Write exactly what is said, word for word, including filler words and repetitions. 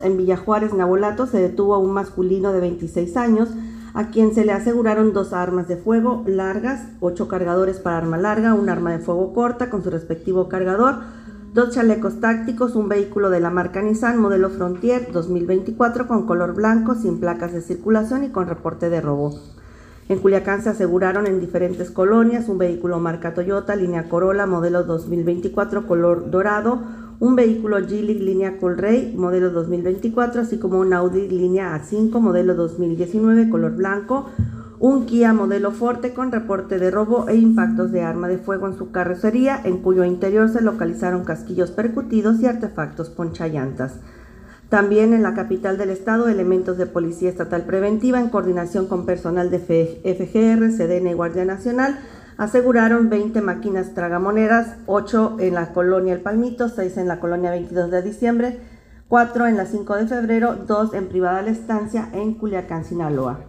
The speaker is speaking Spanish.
En Villa Juárez, Nabolato, se detuvo a un masculino de veintiséis años, a quien se le aseguraron dos armas de fuego largas, ocho cargadores para arma larga, un arma de fuego corta con su respectivo cargador, dos chalecos tácticos, un vehículo de la marca Nissan modelo Frontier dos mil veinticuatro con color blanco, sin placas de circulación y con reporte de robo. En Culiacán se aseguraron en diferentes colonias un vehículo marca Toyota, línea Corolla, modelo dos mil veinticuatro, color dorado, un vehículo Geely línea Colrey, modelo dos mil veinticuatro, así como un Audi línea A cinco, modelo dos mil diecinueve, color blanco, un Kia modelo Forte con reporte de robo e impactos de arma de fuego en su carrocería, en cuyo interior se localizaron casquillos percutidos y artefactos ponchallantas. También en la capital del estado, elementos de Policía Estatal Preventiva, en coordinación con personal de F G R, Sedena y Guardia Nacional, aseguraron veinte máquinas tragamonedas, ocho en la colonia El Palmito, seis en la colonia veintidós de diciembre, cuatro en la cinco de febrero, dos en Privada La Estancia en Culiacán, Sinaloa.